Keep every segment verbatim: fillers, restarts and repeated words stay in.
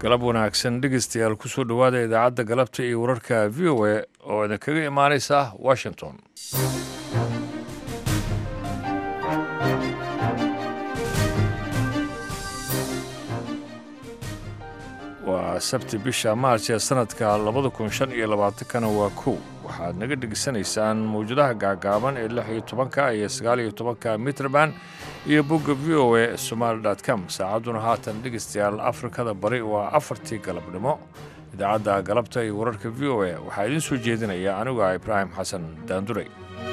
galab wanaagsan dhegeystayaal ku soo dhowaada idaacadda galabta iyo wararka v o a oo idinkaga imaanaysa washington waa sabti bisha maarch ee sanadka labada kun shan iyo labaatankana waa kow waxaad naga dhegeysanaysaan mawjadaha gaagaaban ee lix iyo tobanka iyo sagaal iyo tobanka mitrban iyo bogga v o a somaali dot com saacadduna haatan dhegeystayaal afrikada bari waa afartii galabnimo idaacadda galabta iyo wararka v o a waxaa idiin soo jeedinaya anigu ah ibraahim xasan daanduray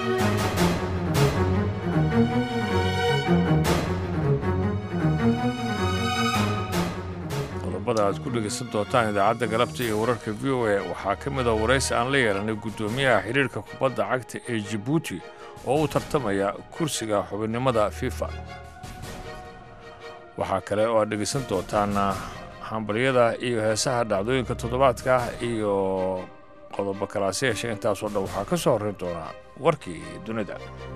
qodobada aad ku dhegeysan doontaan idaacadda galabta iyo wararka v o a waxaa ka mid a waraysi aan la yeelanay guddoomiyaha xiriirka kubadda cagta ee jibuuti oo u tartamaya kursiga xubinnimada fifa waxaa kale oo aad dhegeysan doontaan hambalyada iyo heesaha dhacdooyinka toddobaadka iyo qodobo kalaasi yeeshe intaasoo dhan waxaa ka soo horrayn doonaa warkii dunida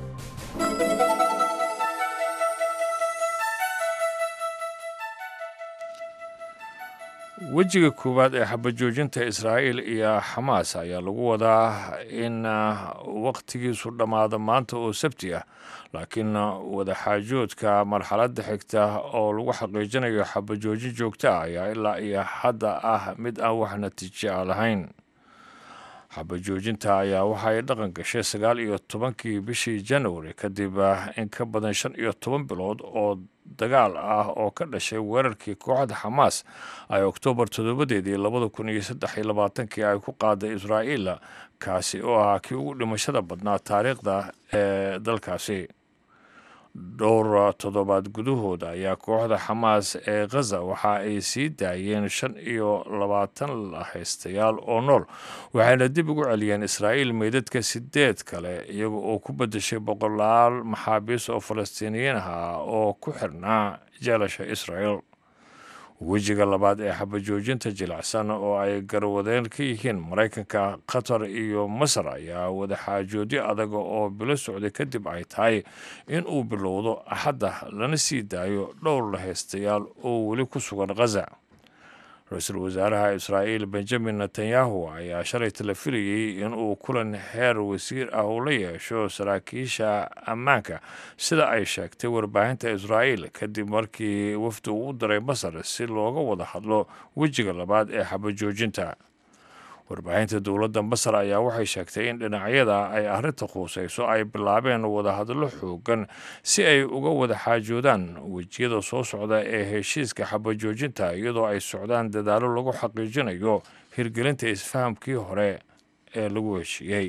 wejiga koowaad ee xabajoojinta israa'iil iyo xamaas ayaa lagu wadaa in wakhtigiisu dhammaado maanta oo sabti ah laakiin wadaxaajoodka marxaladda xigta oo lagu xaqiijinayo xabajoojin joogto ah ayaa ilaa iyo hadda ah mid aan wax natiijo a lahayn xabajoojinta ayaa waxaay dhaqan gashay sagaal iyo tobankii bishii januari kadib in ka badan shan iyo toban bilood oo dagaal ah oo ka dhashay weerarkii kooxda xamaas ay oktoobar toddobadeedii labada kun iyo saddex iyo labaatankii ay ku qaaday israa'iil kaasi oo ahaa kii ugu dhimashada badnaa taariikhda ee dalkaasi dhowr toddobaad gudahooda ayaa kooxda xamaas ee khaza waxa ay sii daayeen shan iyo labaatan haystayaal oo nool waxayna dib ugu celiyeen israa'iil meydadka sideed kale iyaga oo ku beddeshay boqolaal maxaabiis oo falastiiniyiin ah oo ku xirnaa jeelasha israa'iil wejiga labaad ee xabajoojinta jilicsan oo ay garwadeen ka yihiin maraykanka qatar iyo masar ayaa wadaxaajoodyo adaga oo bilo socday kadib ay tahay in uu bilowdo axadda lana sii daayo dhowr lahaystayaal oo weli ku sugan khaza ra-iisul wasaaraha israa'iil benjamin netanyahu ayaa shalay tala filayey inuu kulan heer wasiir ah uu la yeesho saraakiisha ammaanka sida ay sheegtay warbaahinta israa'iil kadib markii wafdi uu u diray masar si looga wada hadlo wejiga labaad ee xabajoojinta warbaahinta dowladda masar ayaa waxay sheegtay in dhinacyada ay arrinta khuusayso ay bilaabeen wadahadallo xoogan si ay uga wada xaajoodaan wejiyada soo socda ee heshiiska xabajoojinta iyadoo ay socdaan dadaallo lagu xaqiijinayo hirgelinta isfahamkii hore ee lagu heshiiyey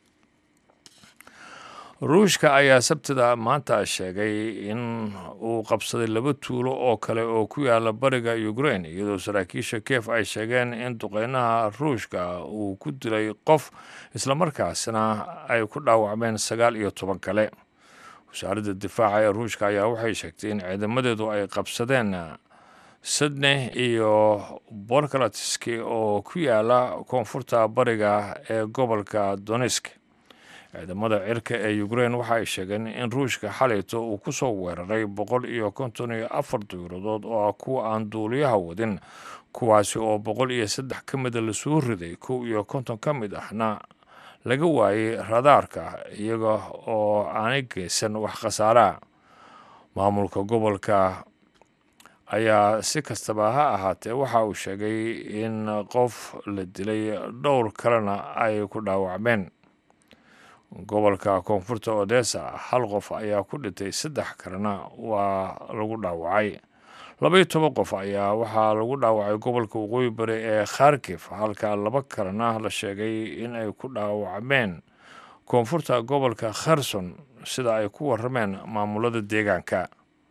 ruushka ayaa sabtida maanta sheegay in uu qabsaday laba tuulo oo kale oo ku yaala bariga ukraine iyadoo saraakiisha kiev ay sheegeen in duqeynaha ruushka uu ku dilay qof islamarkaasna ay ku dhaawacmeen sagaal iyo toban kale wasaaradda difaaca ee ruushka ayaa waxay sheegtay in ciidamadeedu ay qabsadeen sydney iyo borkalatski oo ku yaala koonfurta bariga ee gobolka donetsk ciidamada cirka ee ukraine waxa ay sheegeen in ruushka xalayto uu ku soo weeraray boqol iyo konton iyo afar diiradood oo ah kuwa aan duuliyaha wadin kuwaasi oo boqol iyo saddex ka mida lasoo riday kow iyo konton ka mid ahna laga waayey radaarka iyaga oo aanay geysan wax khasaaraha maamulka gobolka ayaa si kastaba ha ahaatee waxa uu sheegay in qof la dilay dhowr kalena ay ku dhaawacmeen gobolka koonfurta odessa hal qof ayaa ku dhintay saddex kalena waa lagu dhaawacay labaiyo toban qof ayaa waxaa lagu dhaawacay gobolka waqooyi bari ee kharkif halka laba kalena la sheegay in ay ku dhaawacmeen koonfurta gobolka kherson sida ay ku warrameen maamulada deegaanka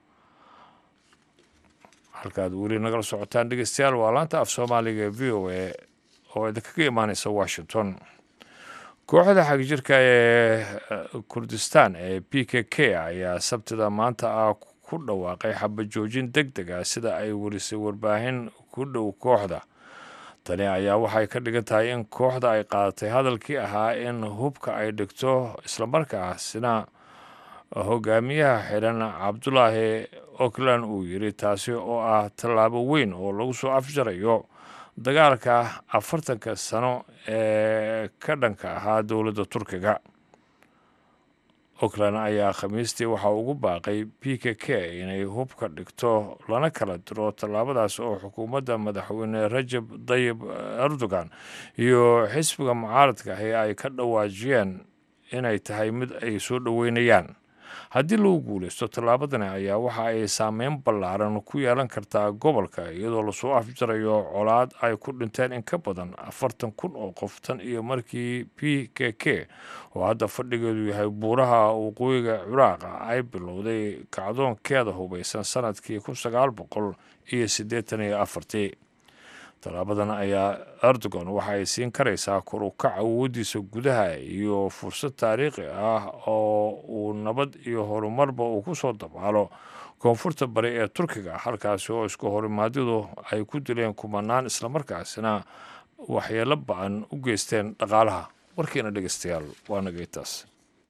halkaad weli nagala socotaan dhegeystayaal waa laanta af soomaaliga ee v o a oo idinkaga imaanaysa washington kooxda xagjirka ee kurdistaan ee p k k ayaa sabtida maanta ah ku dhawaaqay xabajoojin deg deg ah sida ay warisay warbaahin ku dhow kooxda tani ayaa waxay ka dhigan tahay in kooxda ay qaadatay hadalkii ahaa in hubka ay dhigto islamarkaasina hogaamiyaha xiran cabdulaahi Auckland uu yiri taasi oo ah tallaabo weyn oo lagu soo afjarayo dagaalka afartanka sano ee ka dhanka ahaa dowladda Turkiga. Auckland ayaa khamiistii waxa ugu baaqay P K K inay hubka dhigto lana kala diro tallaabadaas oo xukuumadda madaxweyne Rajab Tayyip Erdogan iyo xisbiga mucaaradka ah ay ka dhawaajiyeen inay tahay mid ay soo dhaweynayaan. Haddii lagu guuleysto tallaabadani ayaa waxa ay saameyn ballaaran ku yeelan kartaa gobolka iyadoo lasoo afjarayo colaad ay ku dhinteen in ka badan afartan kun oo qof tan iyo markii P K K oo hadda fadhigeedu yahay buuraha waqooyiga Ciraaq ay bilowday kacdoonkeeda hubeysan sanadkii kun sagaal boqol iyo siddeetan iyo afartii. Tallaabadan ayaa Erdogan waxa ay siin karaysaa kor u kaca awoodiisa gudaha iyo fursad taariikhi ah oo uu nabad iyo horumarba uu ku soo dabaalo koonfurta bari ee Turkiga, halkaasi oo isku horimaadyadu ay ku dileen kumanaan islamarkaasina waxyeelo ba'an u geysteen dhaqaalaha. Warkiina dhegeystayaal waa nagaytaas.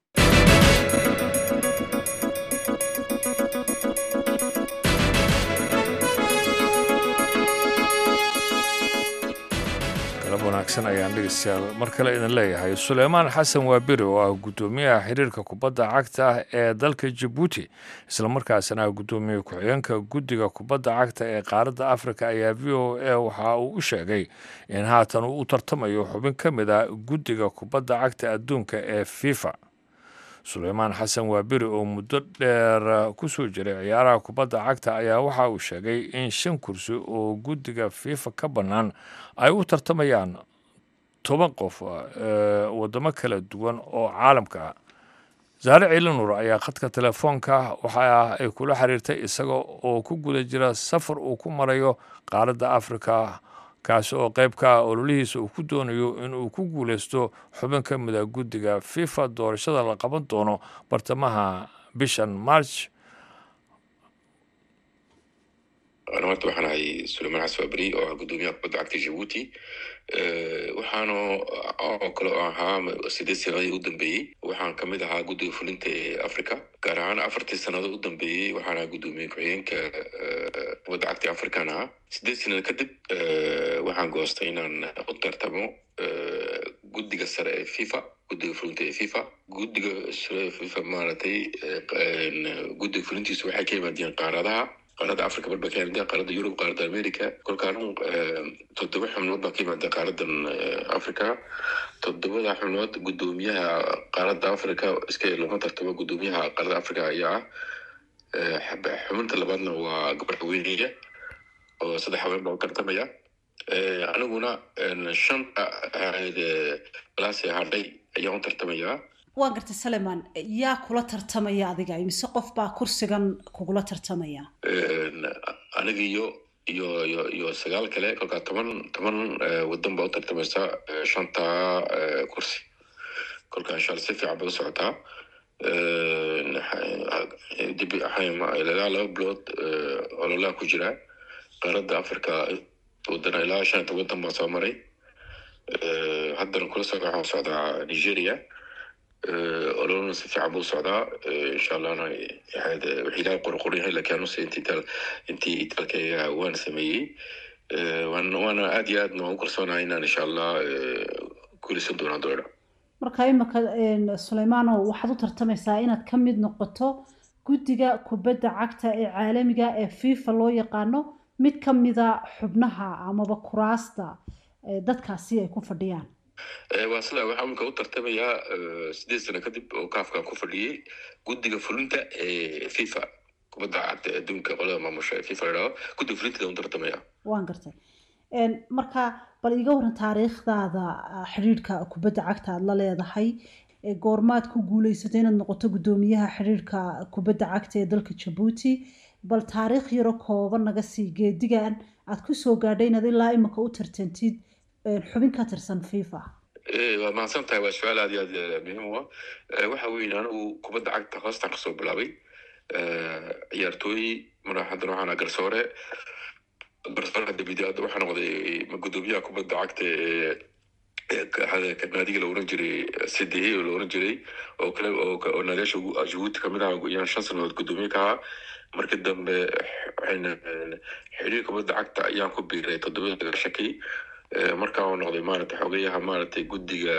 wanaagsan ayaan dhegeystayaal mar kale idin leeyahay. Suleymaan Xasan Waabiri oo ah gudoomiyaha xiriirka kubadda cagta ee dalka Djibouti isla markaasna gudoomiye ku-xigeenka guddiga kubadda cagta ee qaaradda Afrika ayaa V O A waxa uu u sheegay in haatan uu u tartamayo xubin ka mid ah guddiga kubadda cagta adduunka ee FIFA. Suleymaan Xasan Waabiri oo muddo dheer ku soo jiray ciyaaraha kubadda cagta ayaa waxa uu sheegay in shan kursi oo guddiga FIFA ka bannaan ay u tartamayaan toban qof wadamo kala duwan oo caalamka ah. Zaare Ciilanuur ayaa khadka telefoonka waxa ay kula xiriirtay isaga oo ku guda jira safar uu ku marayo qaaradda Afrika kaas oo qayb ka ah ololihiisa uu ku doonayo inuu ku guuleysto xubin ka mid ah guddiga FIFA doorashada la qaban doono bartamaha bishan March. أنا وقت وحنا هاي سليمان عسوابري أو قدومي أقبض عكت جيبوتي وحنا أكل ها سيدي سنة قدام بي وحنا كمدة ها قدوم فلنت أفريقيا كارهانا أفرت سنة قدام بي وحنا قدومي كعين ك قبض عكت أفريقيا سيدي سنة كدب وحنا قاستين أن أطر تبعه قد جسر فيفا قد فلنت فيفا قد جسر فيفا مالتي قد فلنتي سوي حكي مدين قارضها قارة أفريقيا بالبكين ده قارة يوروب قارة أمريكا كل كانوا تدبوا حملات باقي من قارة أفريقيا تدبوا حملات قدوميها قارة أفريقيا إسكال لما ترتبوا قدوميها قارة أفريقيا يا حب حملت اللي بعدنا وقبل حوينية وصدق حوين بوكر تمية أنا هنا الشنطة هذه بلاسي هذي أيام ترتمية waa gartay Suleymaan yaa kula tartamaya adiga imise qof baa kursigan kugula tartamaya aniga iyo iyo iyo iyo sagaal kale kolka toban toban wadan baa u tartamaysa shanta kursi kolka insha Allah si fiican baa u socotaa dib hayma ilaa laba bilood ololaa ku jira qaaradda Afrika wadana ilaa shanta wadan baa soo maray haddana kula soo waxaan socdaa Nigeria أولون سفي عبو السعوداء إن شاء الله أنا هذا وحيدا قرقوري هلا كانوا سنتي تل أنتي تلك وان سمي وان وانا أدي أدنى وكرسونا هنا إن شاء الله كل سدونا دورة. مركاي مك سليمان waxaad u tartamaysaa inaad ka mid noqoto guddiga kubadda cagta ee caalamiga ee FIFA loo yaqaano mid ka mid ah xubnaha ama kuraasta dadkaasi ay ku fadhiyaan. واسلا waxaan ka u tartamayaa siddeed sano kadib oo kaafka ku fadhiyay guddiga fulinta ee FIFA kubadda cagta adduunka qolada maamusha FIFA la guddiga fulinta u tartamaya waan gartay een marka bal iga waran taariikhdaada xiriirka kubadda cagta aad la leedahay ee goormaad ku guuleysatay inaad noqoto gudoomiyaha xiriirka kubadda cagta ee dalka Djibouti bal taariikh yar oo kooban naga sii geedigan aad ku soo gaadhay inaad ilaa imika u tartantid xubin ka tirsan FIFA ee ma santahay waa su'aal aad aad muhiim ah waxa weyn anigu kubadda cagta hoostan ka soo bilaabay ciyaartooy maraxadan waxaan garsoore garsoore dibida waxaan noqday gudoomiyaha kubadda cagta naadiga la oran jiray sidii la oran jiray oo kale oo naadiyaasha Djibouti kamid ah ayaan shan sanadood gudoomiye ka ahaa markii dambe waxayna xiriirka kubadda cagta ayaan ku biiray toddoba shaki markaa uu noqday maaragtay xogayaha maaragtay guddiga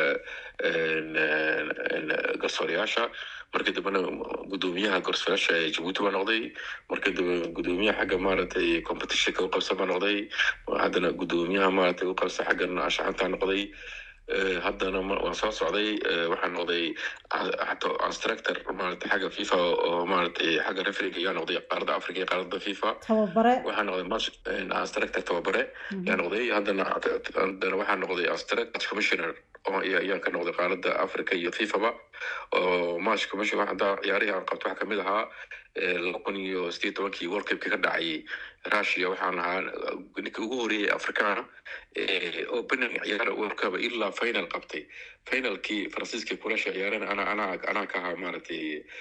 garsoorayaasha markii dambena gudoomiyaha garsoorayaasha ee Djibouti baa noqday markii dambe gudoomiyaha xagga maaragtay competitionka u qabsan baa noqday haddana gudoomiyaha maaragtay u qabsan xagga ashxaanta noqday haddana waan soo socday waxaan noqday hataa instructor maaragtay xagga FIFA oo maaragtay xagga refereega ayaa noqday qaaradda Afrika iyo qaaradda FIFA tababare waxaan noqday match instructor tababare ayaa noqday haddana haddana waxaan noqday instructor commissioner oo ayaan ka noqday qaaradda Afrika iyo FIFA ba oo match commissioner hadda ciyaarihi aan qabto waxa kamid ahaa laba kun iyo siddeed iyo tobankii World Cup ka dhacay Russia waxaan ahaa ninka ugu horeeyay Afrikaana ee opening ciyaar World Cup ilaa final qabtay finalkii Faransiiska Croatia ciyaareen ana ana ana ka ahaa maaragtay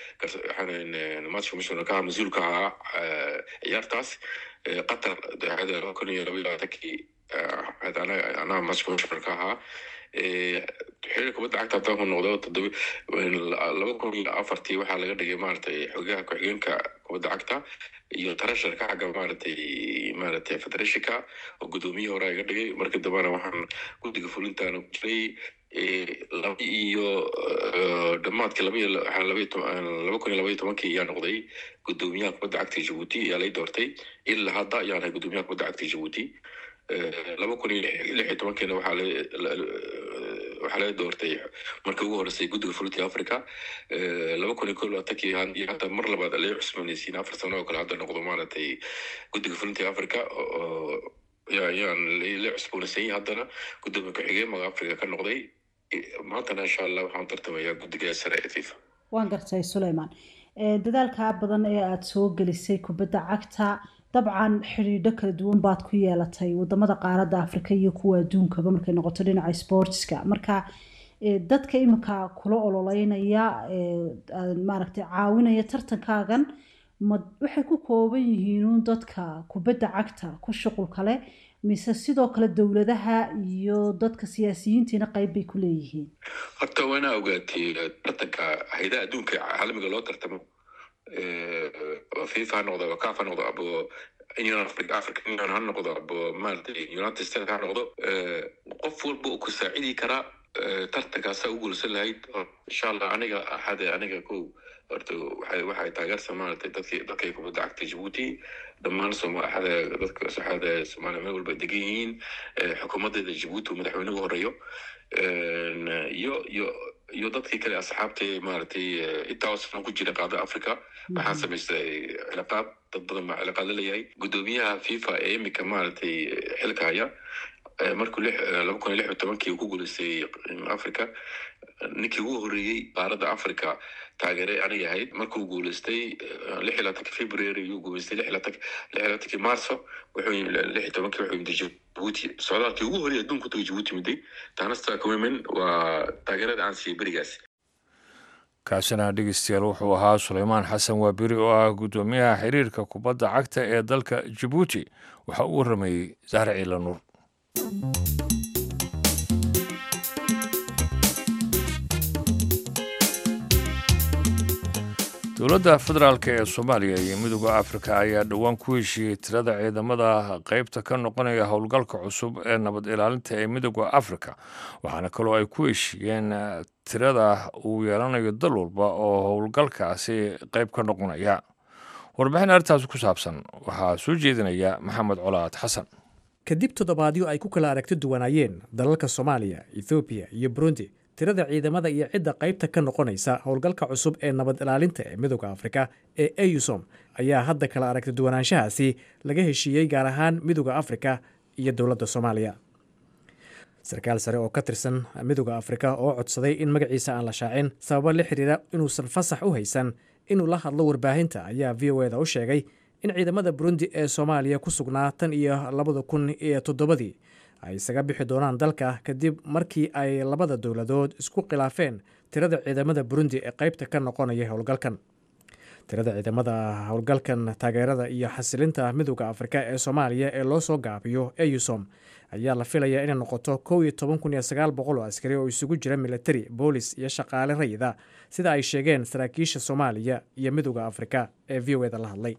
waxaan match commissioner ka mas'uul ka ahaa ciyaartaas Qatar hada laba kun iyo laba iyo labaatankii hada ana ana match commissioner ka ahaa xiriirka kubadda cagta haddaan ku noqdo toddoba laba kun iyo afartii waxaa laga dhigay maaragtay xogaha ku-xigeenka kubadda cagta iyo tarasharka xagga maaragtay maaragtay federationka oo gudoomiye hore iga dhigay markii dambena waxaan guddiga fulintaana ku jiray laba iyo dhammaadkii laba iyo laba kun iyo laba iyo tobankii ayaa noqday gudoomiyaha kubadda cagta Djibouti ayaa lay doortay ilaa hadda ayaan ahay gudoomiyaha kubadda cagta Djibouti laba kun iyo lix iyo tobankiina waxaa la waxaa laga doortay markii ugu horeysay guddiga fulinta Afrika laba kun iyo kow iyo labaatankii iyo hadda mar labaad la cusboonaysiin afar sano oo kale hadda noqdo maaragtay guddiga fulinta Afrika oo yaan la cusboonaysiin haddana gudoomiye ku-xigeenka Afrika ka noqday maantana insha Allah waxaan tartamayaa guddiga sare ee FIFA waan gartay Suleymaan dadaalka badan ee aad soo gelisay kubadda cagta dabcan xiriidho kala duwan baad ku yeelatay wadamada qaaradda Afrika iyo kuwa adduunkaba markay noqoto dhinaca sportska marka dadka imika kula ololeynaya maaragtay caawinaya tartankaagan ma waxay ku kooban yihiin dadka kubadda cagta ku shuqul kale mise sidoo kale dawladaha iyo dadka siyaasiyiintiina qayb bay ku leeyihiin horta wana ogaatay tartanka hay'adaha adduunka caalamiga loo tartamo FIFA noqdo CAF noqdo abo Union Africa Africa Union ha noqdo abo maartay United States ha noqdo qof walba uu ku saacidi kara tartankaas ugu guulsan lahayd insha Allah aniga hada aniga ku horta waxay waxay taageersan maartay dadkii dadkay kubadda cagta Djibouti dhammaan Soomaaliya dadka saxada Soomaaliya meel walba degan yihiin xukuumadda Djibouti madaxweynuhu horeeyo iyo iyo iyo dadkii kale asxaabtay maartay intaas ku jira qaada Afrika waxaan sameystay cilaaqaad dad badan ma cilaaqaad leeyahay gudoomiyaha FIFA ee imika maartay xilka haya markuu laba kun iyo lix iyo tobankii ku guuleystay Afrika ninkii ugu horeeyay qaaradda Afrika taageeray aniga ahayd markuu guuleystay lix iyo labaatankii February uu guuleystay lix iyo labaatankii Marso wuxuu lix iyo tobankii wuxuu yimid Djibouti socdaalkii ugu horeeyay adduunka ku Djibouti miday taanasta kuwimen waa taageerada aan siiyay berigaas kaasina dhegeystayaal wuxuu ahaa Suleymaan Xasan Waabiri oo ah gudoomiyaha xiriirka kubadda cagta ee dalka Djibouti waxa uu warramay Zahra Ciilanuur dowladda federaalka ee Soomaaliya iyo midowga Afrika ayaa dhawaan ku heshiiyey tirada ciidamada qaybta ka noqonaya howlgalka cusub ee nabad ilaalinta ee midowga Afrika waxaana kaloo ay ku heshiiyeen tirada uu yeelanayo dal walba oo howlgalkaasi qayb ka noqonaya warbixin arrintaas ku saabsan waxaa soo jeedinaya Maxamed Colaad Xasan kadib toddobaadyo ay ku kala aragti duwanayeen dalalka Soomaaliya, Ethiopia iyo Burundi tirada ciidamada iyo cidda qaybta ka noqonaysa howlgalka cusub ee nabad ilaalinta ee midowga Afrika ee AUSOM ayaa hadda kala aragti duwanaanshahaasi laga heshiiyey gaar ahaan midowga Afrika iyo dowladda Soomaaliya sarkaal sare oo ka tirsan midowga Afrika oo codsaday in magaciisa aan la shaacin sababo la xiriira inuusan fasax u haysan inuu la hadlo warbaahinta ayaa V O A da u sheegay in ciidamada Burundi ee Soomaaliya ku sugnaa tan iyo labada kun iyo toddobadii ay isaga bixi doonaan dalka kadib markii ay labada dowladood isku khilaafeen tirada ciidamada Burundi ee qaybta ka noqonaya howlgalkan tirada ciidamada howlgalkan taageerada iyo xasilinta midowda afrika ee soomaaliya ee loo soo gaabiyo eusom ayaa la filayaa inay noqoto kow iyo toban kun iyo sagaal boqol oo askari oo isugu jira militari boolis iyo shaqaale rayida sida ay sheegeen saraakiisha soomaaliya iyo midowda afrika ee v o eda la hadlay.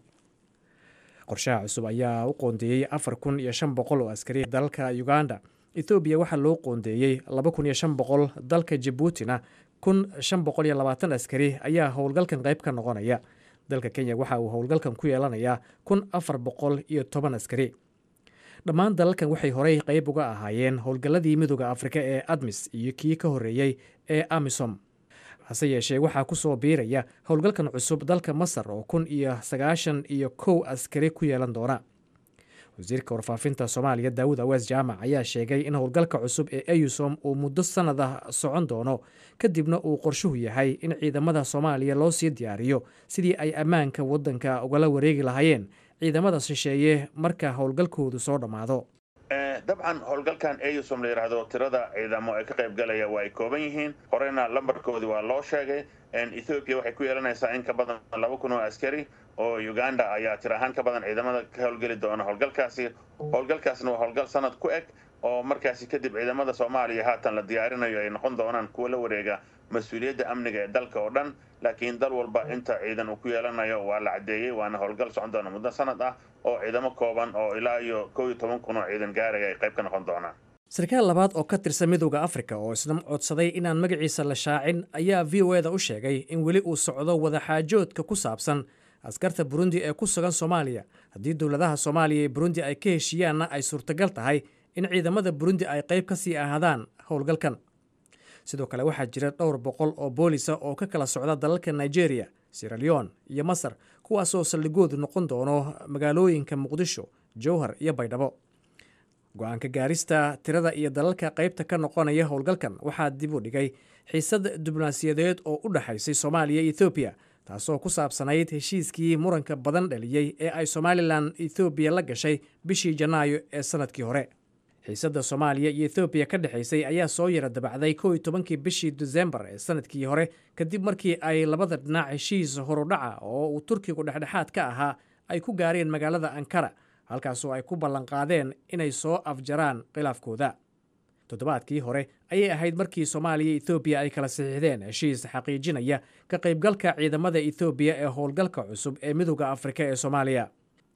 qorshaha cusub ayaa u qoondeeyey afar kun iyo shan boqol oo askari dalka uganda. ethoobiya waxaa loo qoondeeyey laba kun iyo shan boqol, dalka jabuutina kun shan boqol iyo labaatan askari ayaa howlgalkan qayb ka noqonaya. dalka kenya waxa uu howlgalkan ku yeelanayaa kun afar boqol iyo toban askari. dhammaan dalalkan waxay horey qayb uga ahaayeen howlgalladii midowda afrika ee admis iyo kii ka horreeyey ee amisom. hase yeeshee waxaa ku soo biiraya howlgalkan cusub dalka masar oo kun iyo sagaashan iyo kow askari ku yeelan doona. wasiirka warfaafinta soomaaliya daawud awees jaamac ayaa sheegay in howlgalka cusub ee eusom uu muddo sannad ah socon doono kadibna uu qorshuhu yahay in ciidamada soomaaliya loo sii diyaariyo sidii ay ammaanka waddanka ugala wareegi lahaayeen ciidamada shisheeye marka howlgalkoodu soo dhammaado. dabcan howlgalkan eusom la yidhaahdo tirada ciidamo ee ka qayb galaya waa ay kooban yihiin. horeyna lambarkoodii waa loo sheegay. ethoobiya waxay ku yeelanaysaa in ka badan laba kun oo askari oo uganda ayaa tir ahaan ka badan ciidamada ka howlgeli doona howlgalkaasi. howlgalkaasna waa howlgal sanad ku eg oo markaasi kadib ciidamada soomaaliya haatan la diyaarinayo ay noqon doonaan kuwa la wareega mas-uuliyadda amniga ee dalka oo dhan. laakiin dal walba inta ciidan uu ku yeelanayo waa la caddeeyey, waana howlgal socon doona muddo sanad ah oo ciidamo kooban oo ilaa iyo kow iyo toban kun oo ciidan gaaraya ay qayb ka noqon doonaan. sarkaal labaad oo ka tirsan midowda afrika oo isna codsaday inaan magaciisa la shaacin ayaa v o eda u sheegay in weli uu socdo wadaxaajoodka ku saabsan askarta burundi ee ku sugan soomaaliya. haddii dowladaha soomaaliya iyo burundi ay ka heshiiyaanna ay suurtagal tahay in ciidamada burundi ay qayb ka sii ahaadaan howlgalkan. sidoo kale waxaa jira dhowr boqol oo boolisa oo ka kala socda dalalka nigeria, sierra leone iyo masar, kuwaasoo saldhigoodu noqon doono magaalooyinka muqdisho, jowhar iyo baydhabo. go-aanka gaarista tirada iyo dalalka qaybta ka noqonaya howlgalkan waxaa dib u dhigay xiisad diblomaasiyadeed oo u dhexaysay soomaaliya iyo ethoobiya, taasoo ku saabsanayd heshiiskii muranka badan dhaliyey ee ay somalilan ethoobiya la gashay bishii janaayo ee sanadkii hore. xiisadda soomaaliya iyo ethoobiya ka dhexaysay ayaa soo yara dabacday kow iyo tobankii bishii disembar ee sanadkii hore kadib markii ay labada dhinac heshiis horudhaca oo uu turkigu dhexdhexaad ka ahaa ay ku gaareen magaalada ankara, halkaasoo ay ku ballanqaadeen inay soo afjaraan khilaafkooda. toddobaadkii hore ayay ahayd markii soomaaliya iyo ethoobiya ay kala saxiixdeen heshiis xaqiijinaya ka qaybgalka ciidamada ethoobiya ee howlgalka cusub ee midowda afrika ee soomaaliya.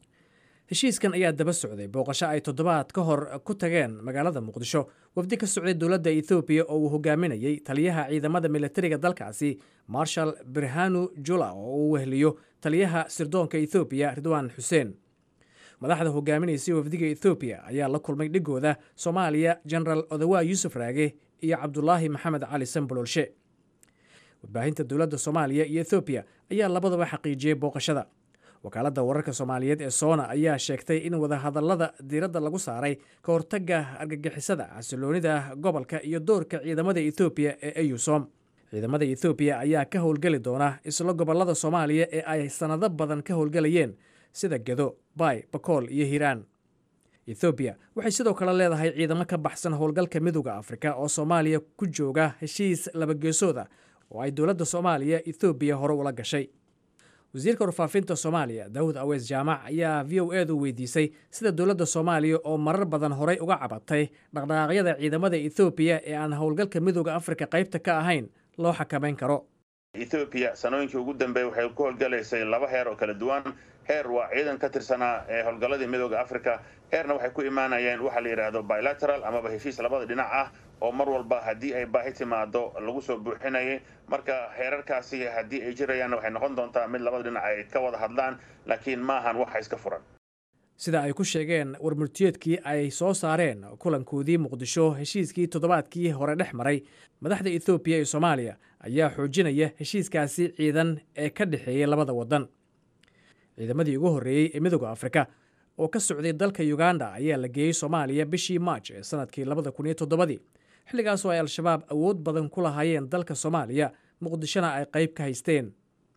heshiiskan ayaa daba socday booqasho ay toddobaad ka hor ku tageen magaalada muqdisho wafdi ka socday dowladda ethoobiya oo uu hogaaminayey taliyaha ciidamada militariga dalkaasi marshal birhanu jula oo uu wehliyo taliyaha sirdoonka ethoobiya ridwaan xuseen. madaxda hogaaminaysay wafdiga ethoobiya ayaa la kulmay dhigooda soomaaliya genaraal odawaa yuusuf raage iyo cabdulaahi maxamed cali sanbololshe. warbaahinta dowladda soomaaliya iyo ethoobiya ayaa labadaba xaqiijiyey booqashada. wakaaladda wararka soomaaliyeed ee soona ayaa sheegtay in wadahadallada diiradda lagu saaray ka hortagga argagixisada, xasiloonida gobolka iyo doorka ciidamada ethoobiya ee eusom. ciidamada ethoobiya ayaa ka howlgeli doona isla gobollada soomaaliya ee ay sannado badan ka howlgelayeen sida gedo, baay, bakool iyo hiiraan. ethoobiya waxay sidoo kale leedahay ciidamo ka baxsan howlgalka midowda afrika oo soomaaliya ku jooga heshiis labageesooda oo ay dowladda soomaaliya ethoobiya hore ula gashay. wasiirka warfaafinta soomaaliya daawud awees jaamac ayaa v o edu weydiisay sida dowladda soomaaliya oo marar badan horey uga cabatay dhaqdhaqaaqyada ciidamada ethoobiya ee aan howlgalka midowda afrika qaybta ka ahayn loo xakamayn karo. ethoobiya sanooyinkii ugu dambeeyey waxay ku howlgalaysay laba heer oo kala duwan. heer waa ciidan ka tirsanaa ee howlgalladii midowda afrika, heerna waxay ku imaanayeen waxa la yidhaahdo bilateral amaba heshiis labada dhinac ah oo mar walba haddii ay baahi timaado lagu soo buuxinayay. marka heerarkaasi haddii ay jirayaanna waxay noqon doontaa mid labada dhinac ay ka wada hadlaan, laakiin maahan waxa iska furan. sida ay ku sheegeen warmurtiyeedkii ay soo saareen kulankoodii muqdisho, heshiiskii toddobaadkii hore dhex maray madaxda ethoobiya iyo soomaaliya ayaa xoojinaya heshiiskaasi ciidan ee ka dhexeeyey labada waddan. ciidamadii ugu horreeyey ee midowda afrika oo ka socday dalka uganda ayaa la geeyey soomaaliya bishii maaj ee sanadkii labada kun iyo toddobadii, xilligaasoo ay al-shabaab awood badan ku lahaayeen dalka soomaaliya, muqdishona ay qayb ka haysteen.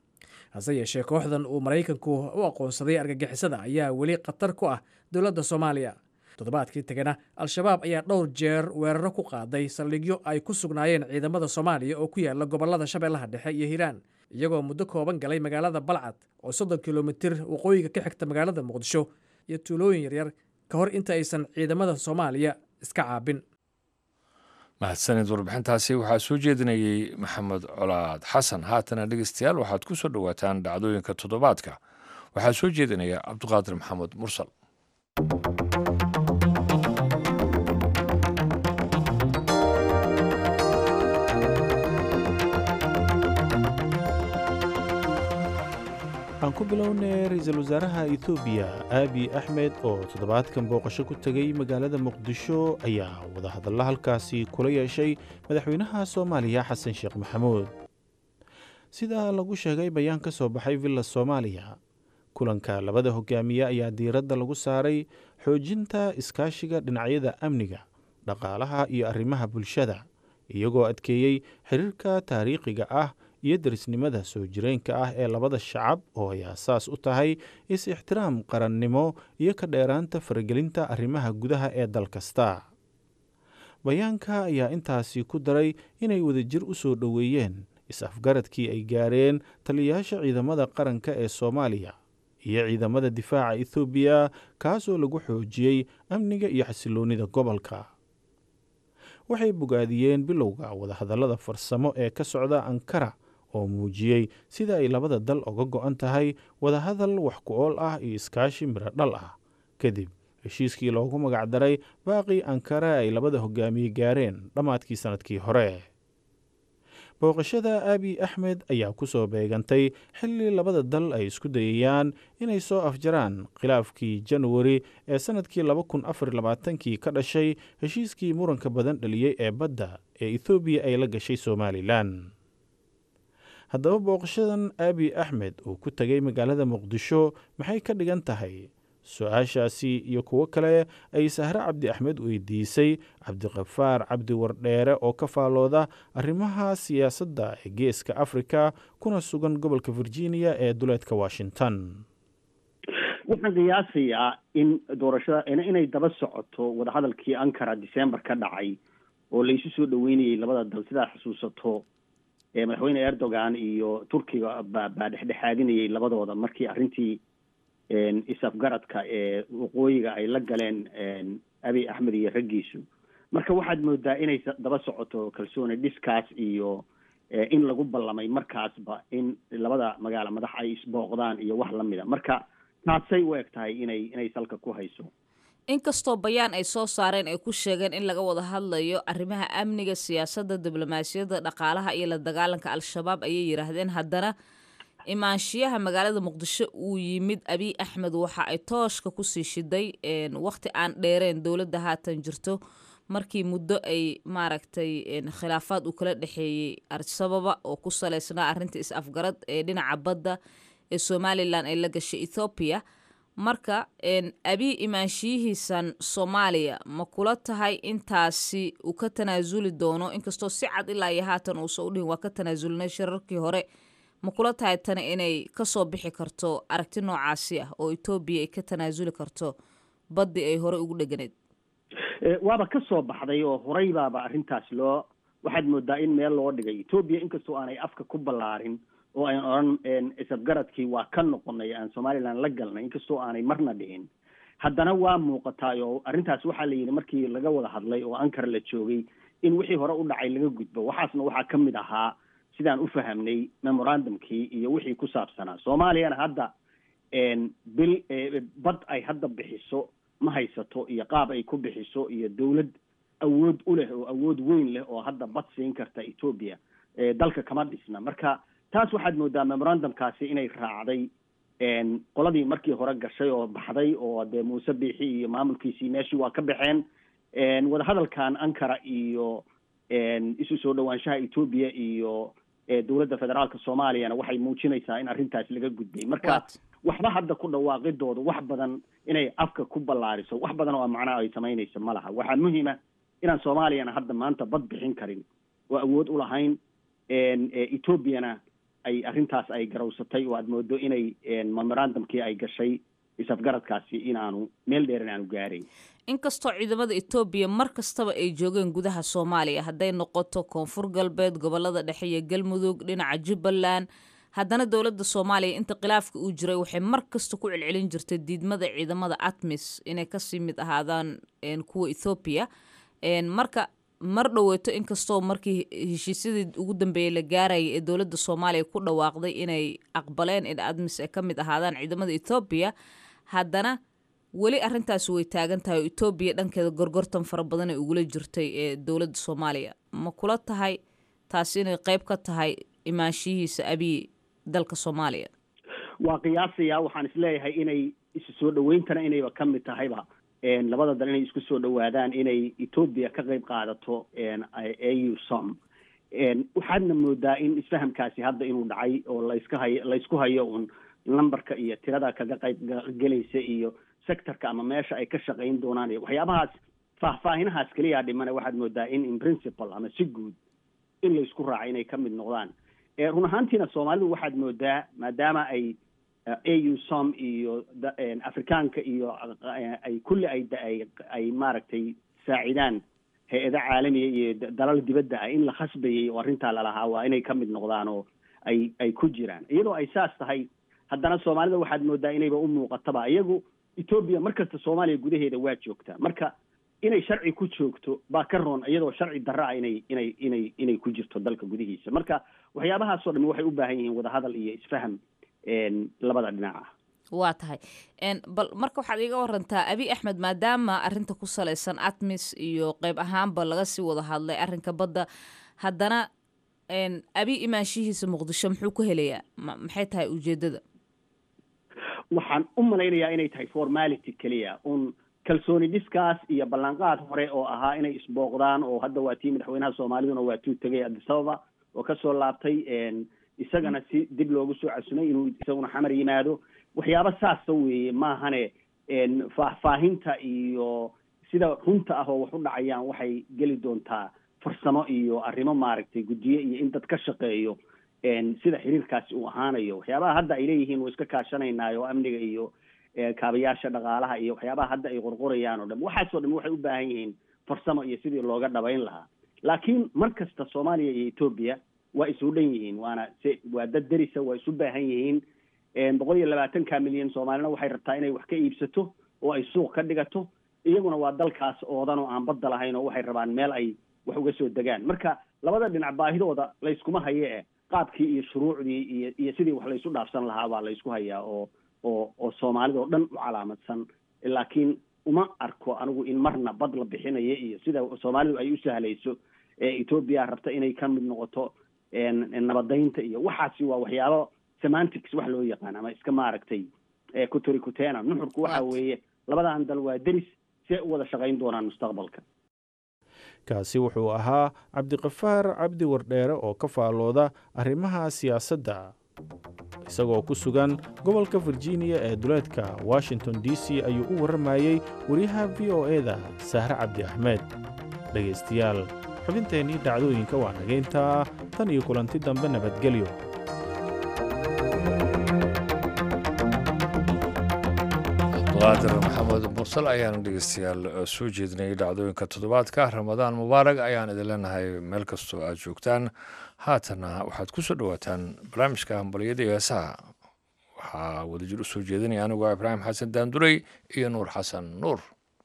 hase yeeshee kooxdan uu maraykanku u aqoonsaday argagixisada ayaa weli khatar ku ah dowladda soomaaliya. toddobaadkii tegana al-shabaab ayaa dhowr jeer weeraro ku qaaday saldhigyo ay ku sugnaayeen ciidamada soomaaliya oo ku yaala gobollada shabeellaha dhexe iyo hiiraan, iyagoo muddo kooban galay magaalada balcad oo soddon kilomitir waqooyiga ka xigta magaalada muqdisho iyo tuulooyin yaryar ka hor inta aysan ciidamada soomaaliya iska caabin. mahadsanid warbixintaasi waxaa soo jeedinayey maxamed colaad xasan. haatana dhegeystayaal waxaad ku soo dhowaataan dhacdooyinka toddobaadka. waxaa soo jeedinaya cabdiqaadir maxamed mursal. aan ku bilownay ra-iisul wasaaraha etoobiya aabi axmed oo toddobaadkan booqasho ku tegey magaalada muqdisho ayaa wadahadalla halkaasi kula yeeshay madaxweynaha soomaaliya xasan sheekh maxamuud. sida lagu sheegay bayaan ka soo baxay villa soomaaliya, kulanka labada hogaamiye ayaa diiradda lagu saaray xoojinta iskaashiga dhinacyada amniga, dhaqaalaha iyo arrimaha bulshada, iyagoo adkeeyey xiriirka taariikhiga ah iyo darisnimada soo jireenka ah ee labada shacab oo ay aasaas u tahay is-ixtiraam qarannimo iyo ka dheeraanta faragelinta arrimaha gudaha ee dal kasta. bayaanka ayaa intaasi ku daray inay wadajir u soo dhoweeyeen is-afgaradkii ay gaareen taliyayaasha ciidamada qaranka ee soomaaliya iyo ciidamada difaaca ethoobiya, kaasoo lagu xoojiyey amniga iyo xasiloonnida gobolka. waxay bogaadiyeen bilowga wadahadallada farsamo ee ka socda ankara oo muujiyey sida ay labada dal uga go'an tahay wadahadal wax ku ool ah iyo iskaashi miro dhal ah kadib heshiiskii loogu magacdaray baaqii ankara ay labada hogaamiye gaareen dhammaadkii sannadkii hore. booqashada aabi axmed ayaa ku soo beegantay xilli labada dal ay isku dayayaan inay soo afjaraan khilaafkii januari ee sannadkii laba kun afar iyo labaatankii ka dhashay heshiiskii muranka badan dhaliyey ee badda ee ethoobiya ay la gashay somalilan. haddaba booqashadan aabi axmed uu ku tegay magaalada muqdisho maxay ka dhigan tahay? su-aashaasi iyo kuwo kale ay sahre cabdi axmed weydiisay cabdiqafaar cabdi wardheere oo ka faalooda arrimaha siyaasadda ee geeska afrika kuna sugan gobolka virginia ee duleedka washington. waxaan qiyaasayaa in doorashada inay daba socoto wadahadalkii ankara december ka dhacay oo laysu soo dhaweynayay labada dal. sidaad xusuusato madaxweyne erdogan iyo turkiga baa dhexdhexaadinayay labadooda markii arrintii is-afgaradka ee waqooyiga ay la galeen abiy axmed iyo raggiisu. marka waxaad moodaa inay daba socoto kalsooni dhiskaas iyo in lagu ballamay markaasba in labada magaalo madax ay isbooqdaan iyo wax la mida. marka taasay u eg tahay inay inay salka ku hayso. inkastoo bayaan ay soo saareen ay ku sheegeen in laga wada hadlayo arrimaha amniga, siyaasadda, diblomaasiyadda, dhaqaalaha iyo la dagaalanka al-shabaab ayay yidhaahdeen, haddana imaanshiyaha magaalada muqdisho uu yimid abiy axmed waxa ay tooshka kusii shiday waqti aan dheereen dowladda haatan jirto, markii muddo ay maaragtay khilaafaad uu kala dhexeeyey arsababa oo ku saleysnaa arrinta is-afgarad ee dhinaca badda ee somalilan ay la gashay ethoobiya. marka abiy imaanshiyihiisan soomaaliya ma kula tahay intaasi uu ka tanaasuli doono? inkastoo si cad ilaa iyo haatan uusa u dhihin waa ka tanaasulnay shirarkii hore, ma kula tahay tani inay ka soo bixi karto aragti noocaasi ah oo etoobiya ay ka tanaasuli karto baddii ay hore ugu dheganeed? waaba ka soo baxday oo horey baaba arrintaas loo waxaad moodaa in meel loo dhigay. etoobiya inkastoo aanay afka ku ballaarin oo aan odhan isafgaradkii waa ka noqonay aan somalilan la galnay, inkastoo aanay marna dhihin, haddana waa muuqataa oo arrintaas waxaa la yidhi markii laga wada hadlay oo ankara la joogay in wixii hore u dhacay laga gudbo. waxaasna waxaa ka mid ahaa sidaan u fahamnay memorandumkii iyo wixii ku saabsanaa. soomaaliyana hadda bil bad ay hadda bixiso ma haysato iyo qaab ay ku bixiso iyo dowlad awood u leh oo awood weyn leh oo hadda bad siin karta etoobiya dalka kama dhisna. marka taas waxaad moodaa memorandumkaasi inay raacday qoladii markii hore gashay oo baxday oo dee muuse biixi iyo maamulkiisii meeshii waa ka baxeen. wadahadalkan ankara iyo isu soo dhawaanshaha etoobiya iyo dowladda federaalka soomaaliyana waxay muujinaysaa in arrintaas laga gudbay. marka waxba hadda ku dhawaaqidooda wax badan inay afka ku ballaariso wax badan oo macnaha ay samaynayso ma laha. waxaa muhiima inaan soomaaliyana hadda maanta bad bixin karin oo awood u lahayn, etoobiyana ay arrintaas ay garowsatay oo aad moodo inay memorandumkii ay gashay is-afgaradkaasi inaanu meel dheer inaanu gaarayn. inkastoo ciidamada etoobiya mar kastaba ay joogeen gudaha soomaaliya, hadday noqoto koonfur galbeed, gobolada dhexe iyo galmudug, dhinaca jubbaland, haddana dowladda soomaaliya inta khilaafka uu jiray waxay mar kasta ku celcelin jirtay diidmada ciidamada atmis inay kasii mid ahaadaan kuwa ethoobiya marka mar dhoweeto inkastoo markii heshiisyadii ugu dambeeyey la gaarayay ee dowladda soomaaliya ku dhawaaqday inay aqbaleen in atmis ay ka mid ahaadaan ciidamada ethoobiya haddana weli arrintaasi way taagan tahay oo etoobiya dhankeeda gorgortan fara badan ay ugula jirtay ee dowladda soomaaliya ma kula tahay taasi inay qayb ka tahay imaanshihiisa abiy dalka soomaaliya waa qiyaasaya waxaan isleeyahay inay isu soo dhaweyntana inayba ka mid tahayba labada dal inay isku soo dhawaadaan inay etoobiya ka qayb qaadato ausom waxaadna moodaa in isfahamkaasi hadda inuu dhacay oo layska hayo laysku hayo un numberka iyo tirada kaga qayb gelaysa iyo sectorka ama meesha ay ka shaqayn doonaan iyo waxyaabahaas faahfaahinahaas keliya dhimana waxaad moodaa in in principle ama si guud in laysku raacay inay ka mid noqdaan run ahaantiina soomaalidu waxaad moodaa maadaama ay ausom iyo afrikaanka iyo ay kulli ay ay maaragtay saacidaan hay-ada caalamiya iyo dalal dibadda ah in la khasbayay oo arrintaa lalahaa waa inay ka mid noqdaan oo ay ay ku jiraan iyadoo ay saas tahay haddana soomaalida waxaad moodaa inayba u muuqataba iyagu etoobiya markasta soomaaliya gudaheeda waa joogtaa marka inay sharci ku joogto baa ka roon iyadoo sharci darra ah inay inay inay inay ku jirto dalka gudihiisa marka waxyaabahaasoo dhami waxay u baahan yihiin wadahadal iyo isfaham labada dhinac ah waa tahay bal marka waxaad iiga warantaa abiy axmed maadaama arrinta ku salaysan atmis iyo qayb ahaanba laga sii wada hadlay arrinka badda haddana abiy imaanshihiisa muqdisho muxuu ku helayaa maxay tahay ujeedada waxaan u malaynayaa inay tahay formality keliya un kalsooni dhiskaas iyo ballanqaad hore oo ahaa inay isbooqdaan oo hadda waa tii madaxweynaha soomaaliduna waa tuu tegay addis ababa oo kasoo laabtay isagana si dib loogu soo casumay inuu isaguna xamar yimaado waxyaaba saasa weeye maahane faahfaahinta iyo sida runta ah oo wax u dhacayaan waxay geli doontaa farsamo iyo arrimo maaragtay guddiye iyo in dad ka shaqeeyo sida xiriirkaasi uu ahaanayo waxyaabaha hadda ay leeyihiin waa iska kaashanaynayo amniga iyo kaabayaasha dhaqaalaha iyo waxyaabaha hadda ay qorqorayaan oo dhan waxaasoo dhan waxay u baahan yihiin farsamo iyo sidii looga dhabayn lahaa laakiin mar kasta soomaaliya iyo etoobiya waa isu dhan yihiin waana se waa dad derisa waa isu baahan yihiin boqol iyo labaatanka milyan soomaalina waxay rabtaa inay wax ka iibsato oo ay suuq ka dhigato iyaguna waa dalkaas oodan oo aan badda lahayn oo waxay rabaan meel ay wax uga soo degaan marka labada dhinac baahidooda layskuma haye eh qaabkii iyo shuruucdii iyo iyo sidii wax laysu dhaafsan lahaa baa laysku hayaa oo oo oo soomaalida oo dhan u calaamadsan laakiin uma arko anigu in marna bad la bixinayo iyo sida soomaalidu ay u sahlayso etoobiya rabta inay ka mid noqoto nabadaynta iyo waxaasi waa waxyaabo semantics wax loo yaqaan ama iska maaragtay kuturi kuteena nuxurku waxa weeye labadan dal waa deris si ay u wada shaqayn doonaan mustaqbalka kaasi wuxuu ahaa cabdiqafaar cabdi wardheere oo ka faalooda arrimaha siyaasadda isagoo ku sugan gobolka virginia ee duleedka washington d c ayuu u warramayey wariyaha v o e-da sahre cabdi axmed dhegaystayaal xubinteennii dhacdooyinka waa nagayntaa tan iyo kulanti dambe nabadgelyo qaadir maxamed mursal ayaanu dhegeystayaal soo jeedinayay dhacdooyinka toddobaadka ramadaan mubaarag ayaan idin leenahay meel kastoo aad joogtaan haatana waxaad ku soo dhowaataan barnaamijka hambalyada iyo heesaha waxaa wadajir u soo jeedinaya anigoo ibraahim xasan daandurey iyo nuur xasan nuur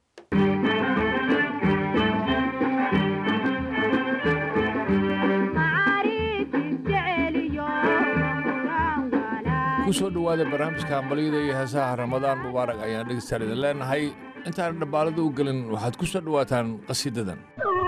kusoo dhawaada barnaamijka hambalyada iyo heesaha ramadaan mubaarak ayaan dhegeystayaal idin leenahay intaan dhambaalada u gelin waxaad ku soo dhawaataan qasiidadan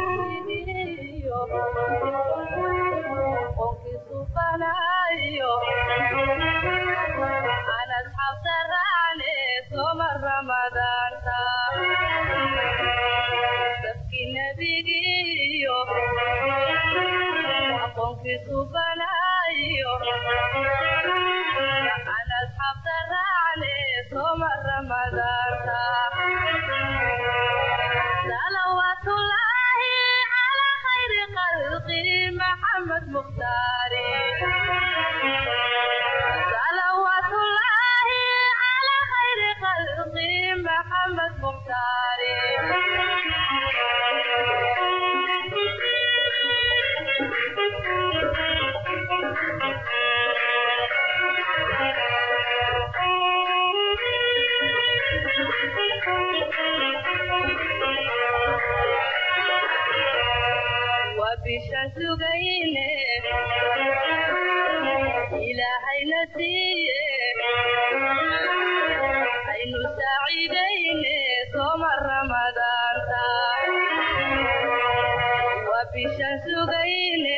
صلوات الله على خير خلقه محمد مختاري صلوات الله على خير خلقه محمد مختاري bishan sugayne ilaahayna siiye aynu saaciidayne sooma ramadaanta waa bishan sugayne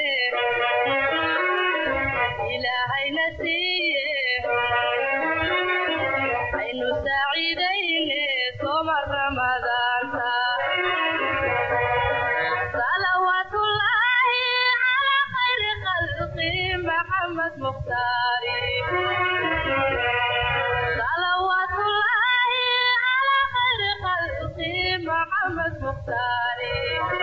ilaahayna siiye aynu saaciidayne sooma ramadaanta salawaatullaahi calaa khayri khalqi maxamed mukhtaari salawaatullaahi calaa khayri khalqi maxamed mukhtaari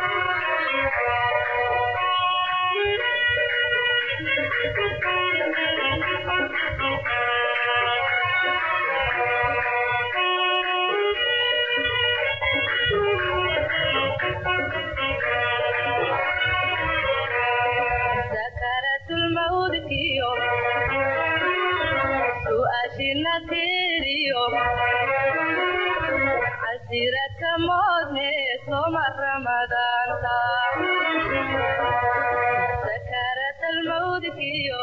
المودكيو سؤاشنا تيريو عسيرك مودني سوما رمضان سكرت المودكيو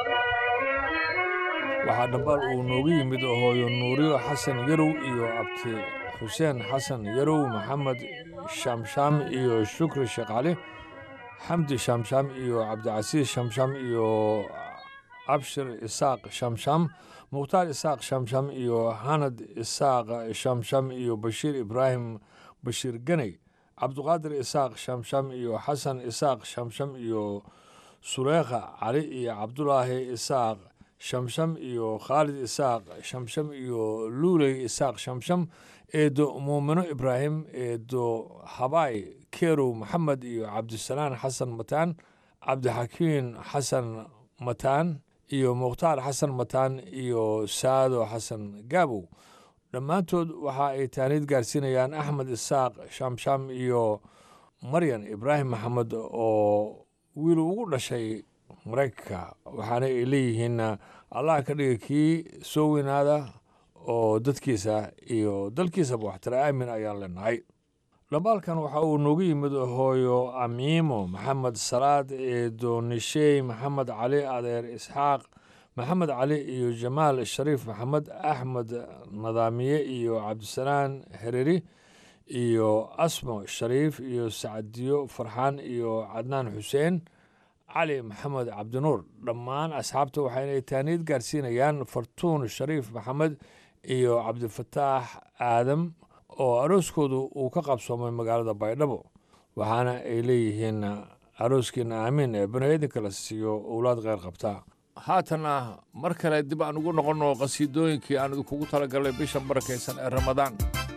waxaa dhambaal uu noogu yimid hooyo nuuriyo xasan yarow iyo abti xuseen xasan yarow maxamed shamsham iyo shukri shaqaale xamdi shamsham iyo cabdicasiis shamsham iyo abshir isaaq shamsham mukhtaar isaaq shamsham iyo hanad isaaq shamsham iyo bashiir ibraahim bashiir ganey cabduqaadir isaaq shamsham iyo xasan isaaq shamsham iyo sureekha cali iyo cabdulaahi isaaq shamsham iyo khaalid isaaq shamsham iyo luuley isaaq shamsham eedo muumino ibraahim eedo habaay kerow maxamed iyo cabdisalaan xasan mataan cabdixakiin xasan mataan iyo mukhtaar xasan mataan iyo saado xasan gaabow dhammaantood waxa ay taaniid gaarsiinayaan axmed isaaq shamsham iyo maryan ibraahim maxamed oo wiil ugu dhashay maraykanka waxaana ay leeyihiin allah ka dhiga kii soo weynaada oo dadkiisa iyo dalkiisaba waxtara aamin ayaan leenahay dhambaalkan waxa uu noogu yimid hooyo amiimo maxamed salaad eedo nishey maxamed cali adeer isxaaq maxamed cali iyo jamaal shariif maxamed axmed nadaamiye iyo cabdisalaan hereri iyo asmo shariif iyo sacdiyo farxaan iyo cadnaan xuseen cali maxamed cabdinuur dhammaan asxaabta waxaynay taaniid gaarsiinayaan fartuun shariif maxamed iyo cabdifataax aadam oo arooskoodu uu ka qabsoomay magaalada baydhabo waxaana ay leeyihiin arooskiina aamiin ee baniaadinka la siiyo owlaad kheyr qabtaa haatana mar kale dib aan ugu noqonno qasiidooyinkii aan idinkugu talagalnay bisha barakaysan ee ramadaan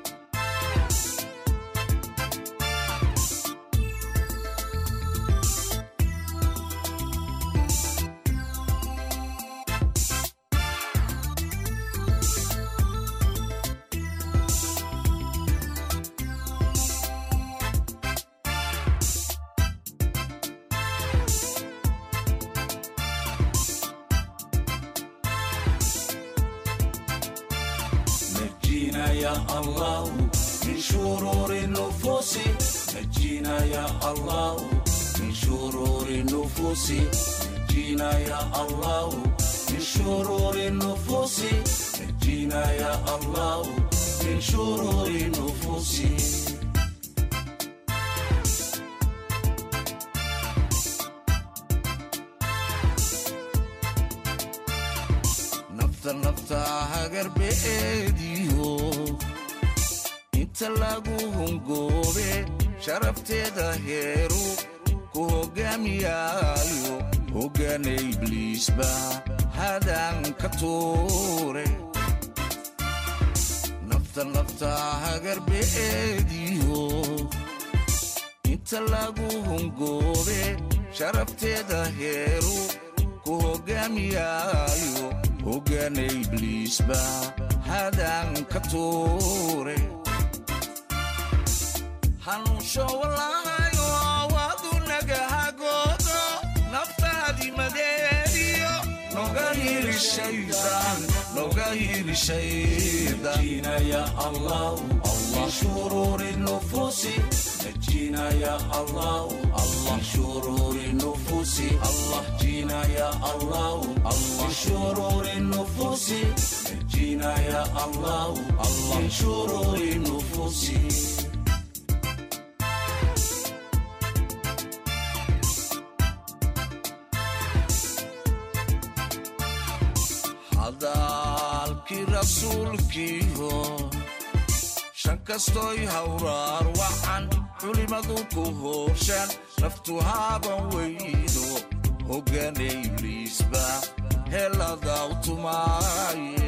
الله من شرور النفوس نجينا يا الله من شرور النفوس نجينا يا الله من شرور النفوس نجينا يا الله من شرور النفوس نفط نفط هاجر بإيديو lagu hungoobe sharafteeda heeru ku hogaamiyaayo hogaana ibliisba hadan ka tuure nafta nafta hagarbeediyo inta lagu hungoobe sharafteeda heeru ku hogaamiyaayo hogaana ibliisba hadan ka tuure hanuunsho walaayo waadu nagahagoodo naftaadii madeediyo noga hiri shaydaan noga hiri shaydaan نجينا يا الله من شرور النفوس نجينا يا الله الله من شرور النفوس الله جينا يا الله الله من شرور النفوس نجينا يا الله الله من شرور النفوس hadalkii rasuulkiiho shan kastoy hawraar waxaan culimadu ku hooshaan naftu haaban weydo hoggana ibliisba heladaw tumaaye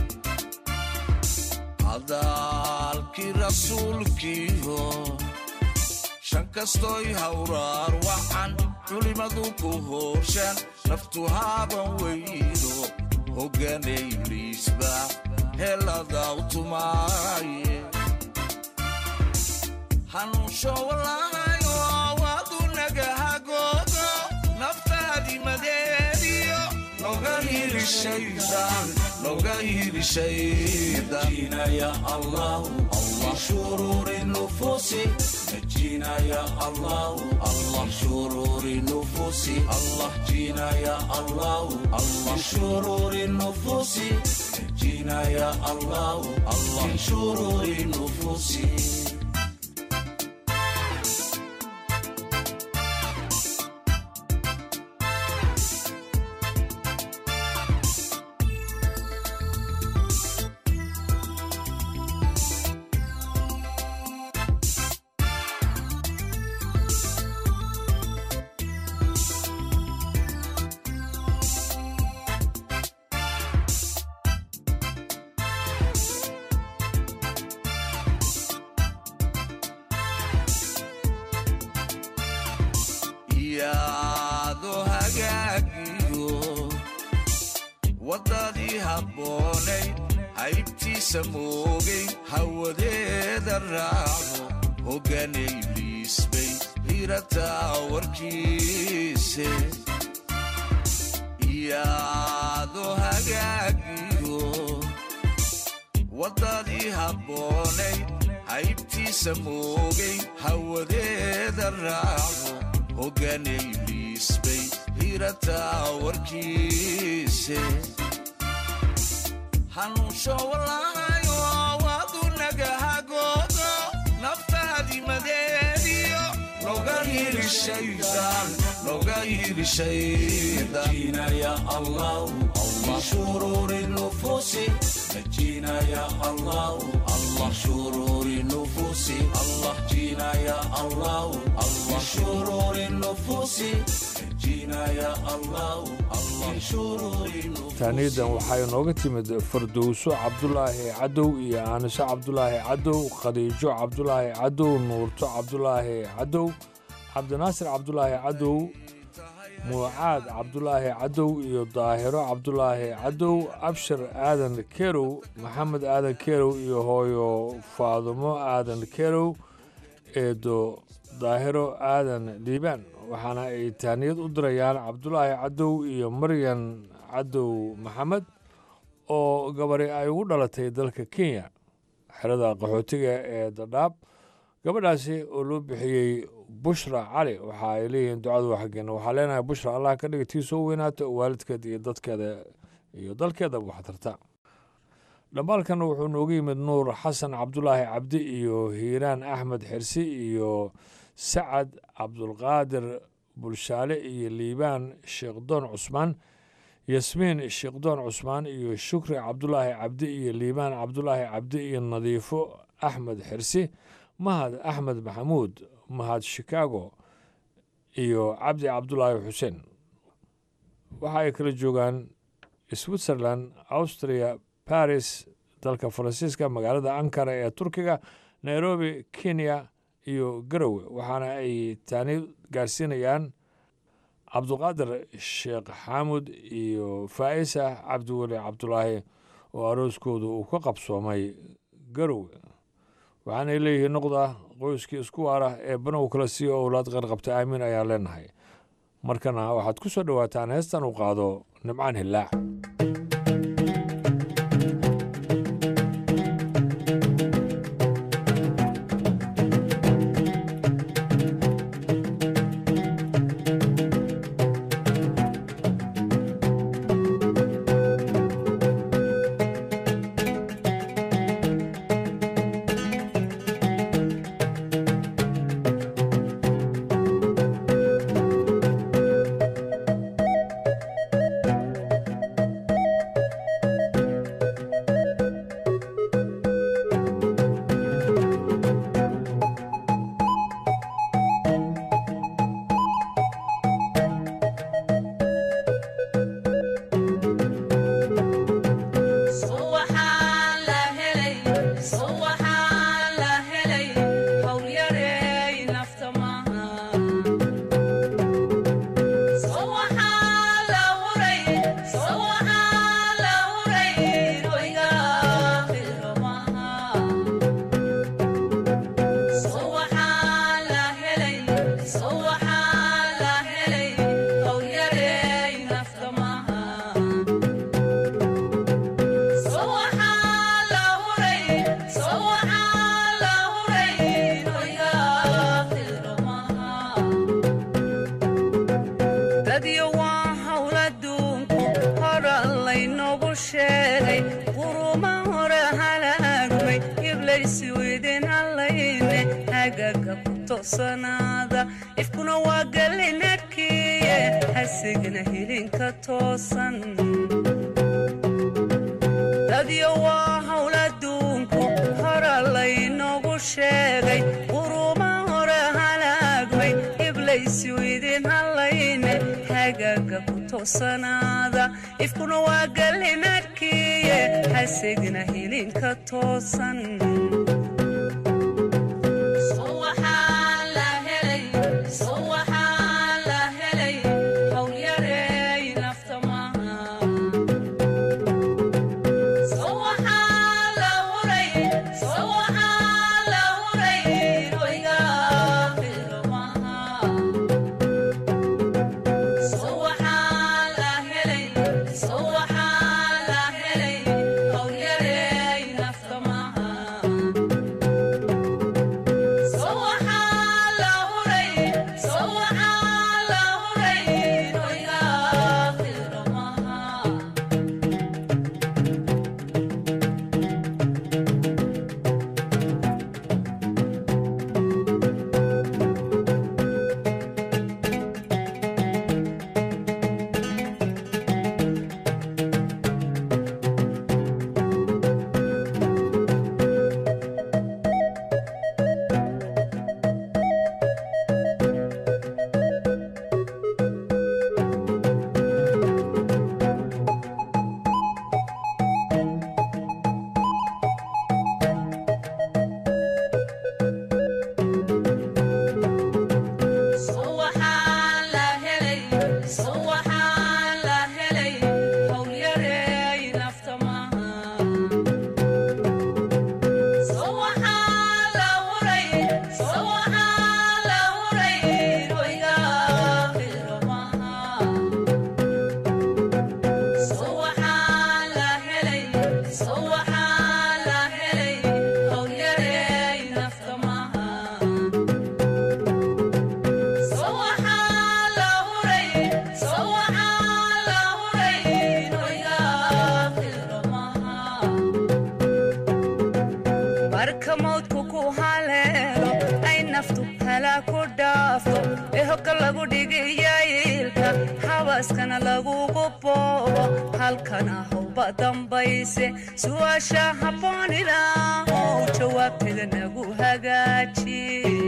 hadalkii rasuulkiiho shan kastoy hawraar waxaan culimadu ku hooshaan naftu haaban weydo hoggana ibliisba heladaw tumaaye hanuunsho walaayo waadu nagahagoodo naftaadii madeediyo noga hili shaydaan noga hili shaydaan نجينا يا الله الله شرور النفوس نجينا يا الله الله شرور النفوس الله جينا يا الله الله شرور النفوس نجينا يا الله الله شرور النفوس yaado hagaagiyo waddadii habboonay haybtiisa moogay hawadeeda raaco hoggana ibliisbay hirataa warkiise yaado hagaagiyo waddadii habboonay haybtiisa moogay hawadeeda raaco hoggana ibliisbay hirataa warkiise hanuunsho walaayo waadu nagahagoodo naftaadii madeediyo noga hili shaydaan noga hili shaydaan نجينا يا الله الله شرور النفوس نجينا يا الله الله شرور النفوس الله جينا يا الله الله شرور النفوس نجينا يا الله الله شرور النفوس taaniidan waxay nooga timid fardowso cabdulaahi cadow iyo aaniso cabdulaahi cadow khadiijo cabdulaahi cadow nuurto cabdulaahi cadow cabdinaasir cabdulaahi cadow muucaad cabdulaahi cadow iyo daahiro cabdulaahi cadow abshir aadan kerow maxamed aadan kerow iyo hooyo faadumo aadan kerow eedo daahiro aadan dhiibaan waxaana ay taaniyad u dirayaan cabdulaahi cadow iyo maryan cadow maxamed oo gabari ay ugu dhalatay dalka kenya xerada qaxootiga ee dadhaab gabadhaasi oo loo bixiyey bushra cali waxa ay leeyihiin ducadu waa xaggeena waxaa leenahay bushra allah ka dhiga tii soo weynaata oo waalidkeeda iyo dadkeeda iyo dalkeedaba wax tarta dhambaalkan wuxuu noogu yimid nuur xasan cabdulaahi cabdi iyo hiiraan axmed xirsi iyo sacad cabdulqaadir bulshaale iyo liibaan sheekdoon cusmaan yasmiin sheekdoon cusmaan iyo shukri cabdulaahi cabdi iyo liibaan cabdulaahi cabdi iyo nadiifo axmed xirsi mahad axmed maxamuud mahad shikaago iyo cabdi cabdulaahi xuseen waxa ay kala joogaan switzerland austria baris dalka faransiiska magaalada ankara ee turkiga nairobi kenya iyo garowe waxaana ay taani gaarsiinayaan cabduqaadir sheekh xaamud iyo faa'isa cabdiweli cabdulaahi oo arooskoodu uu ka qabsoomay garowe waxaanay leeyihiin noqda qoyskii isku waara ee banow kala siiyo owlaad qarqabta aamiin ayaan leenahay markana waxaad ku soo dhowaataan heestan uu qaado nimcaan hillaac toosanaada ifkuna waa galinadkiye hasigna hilinka toosan dadyo waa hawla duunku hora laynoogu sheegay quruma hore halaagmay iblaysi idin hallayne hagaaga ku toosanaada ifkuna waa galinadkiye hasigna hilinka toosan xawaaskana lagugu boobo halkana howba dambayse su'aasha habboonida oo jawaabteeda nagu hagaaji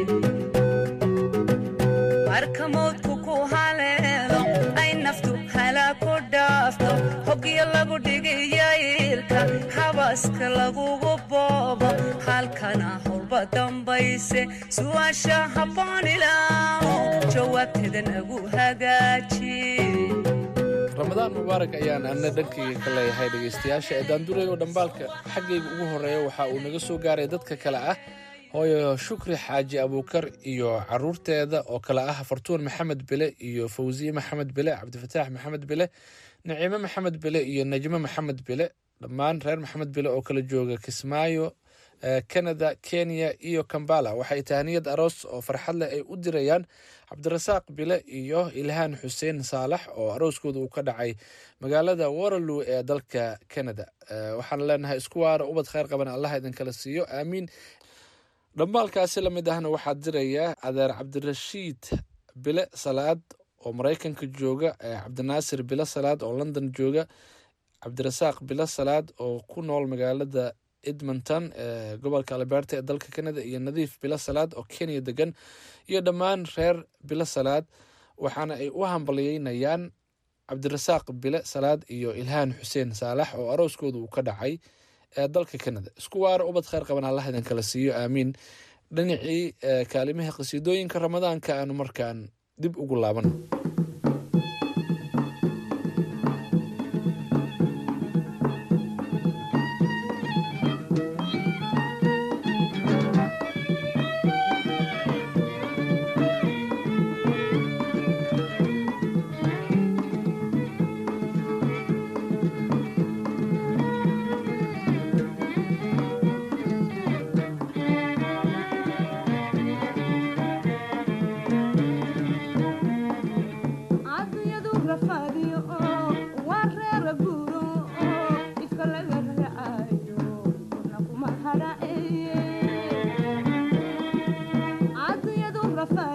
marka mawdku ku haleelo ay naftu halaa ku dhaafto hoggiyo lagu dhigaya ilka xawaaska lagugu boobo halkana howba dambayse su'aasha habboonida oo jawaabteeda nagu hagaaji ramadaan mubaarak ayaan anna dhankayga ka leeyahay dhegaystayaasha ee daanduray oo dhambaalka xaggayga ugu horreeya waxa uu naga soo gaaray dadka kale ah hooyo shukri xaaji abuukar iyo caruurteeda oo kale ah fartuun maxamed bile iyo fawsiye maxamed bile cabdifataax maxamed bile naciime maxamed bile iyo najme maxamed bile dhammaan reer maxamed bile oo kala jooga kismaayo kanada kenya iyo kambala waxay tahaniyad aroos oo farxad leh ay u dirayaan cabdirasaaq bile iyo ilhaan xuseen saalax oo arooskooda uu ka dhacay magaalada waterloo ee dalka canada waxaan leenahay isku waara ubad khayr qaban allah idinkala siiyo aamiin dhambaalkaasi lamid ahna waxaa diraya adeer cabdirashiid bile salaad oo maraykanka jooga cabdinaasir bile salaad oo london jooga cabdirasaaq bile salaad oo ku nool magaalada edmonton ee gobolka alberta ee dalka canada iyo nadiif bilo salaad oo kenya degan iyo dhammaan reer bilo salaad waxaana ay u hambalyeynayaan cabdirasaaq bile salaad iyo ilhaan xuseen saalax oo arooskooda uu ka dhacay ee dalka canada isku waara ubad khayr qaban allah idin kala siiyo aamiin dhinacii kaalimaha qasiidooyinka ramadaanka aanu markaan dib ugu laaban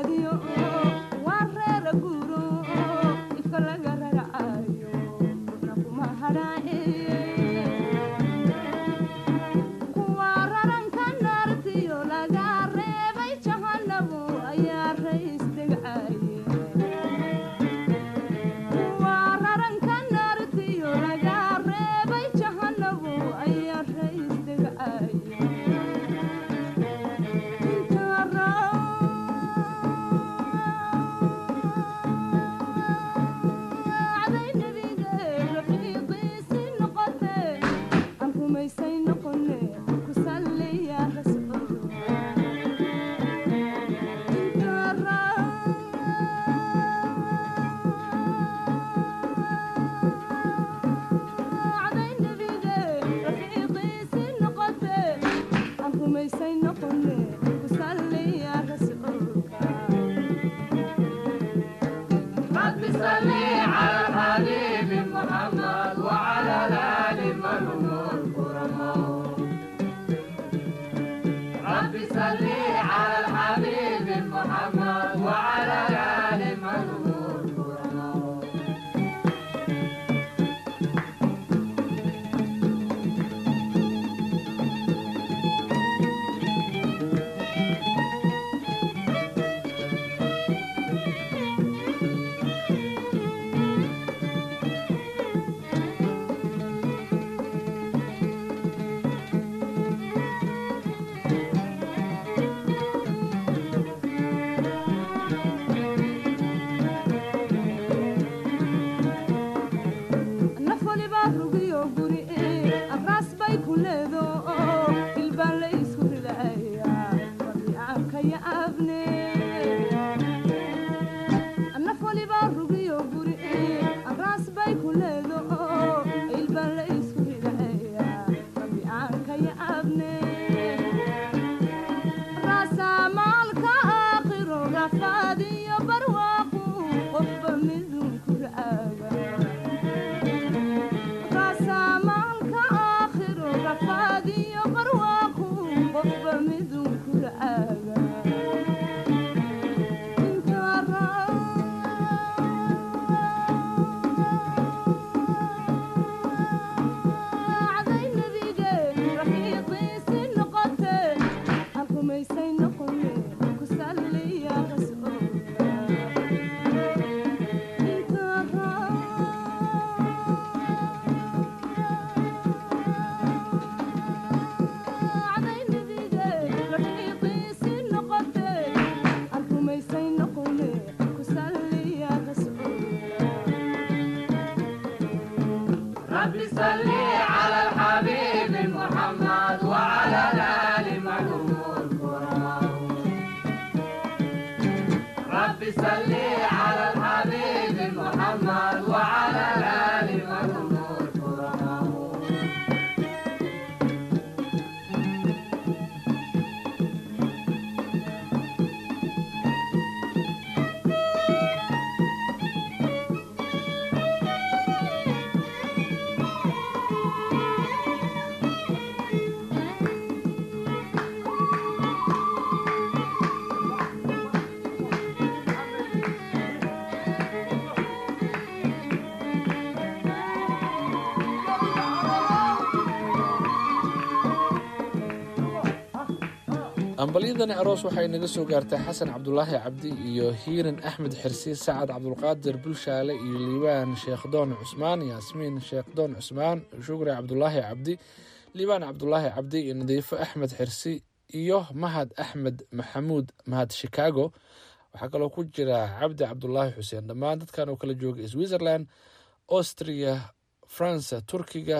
ambaliyadani aroos waxay naga soo gaartay xasan cabdulaahi cabdi iyo hiirin axmed xirsi sacad cabdulqaadir bulshaale iyo liibaan sheekhdoon cusmaan yaasmiin sheekhdoon cusmaan shukri cabdulaahi cabdi liibaan cabdulaahi cabdi iyo nadiifo axmed xirsi iyo mahad axmed maxamuud mahad shikaago waxaa kaloo ku jira cabdi cabdulaahi xuseen dhammaan dadkan oo kala jooga switzerland austria faransa turkiga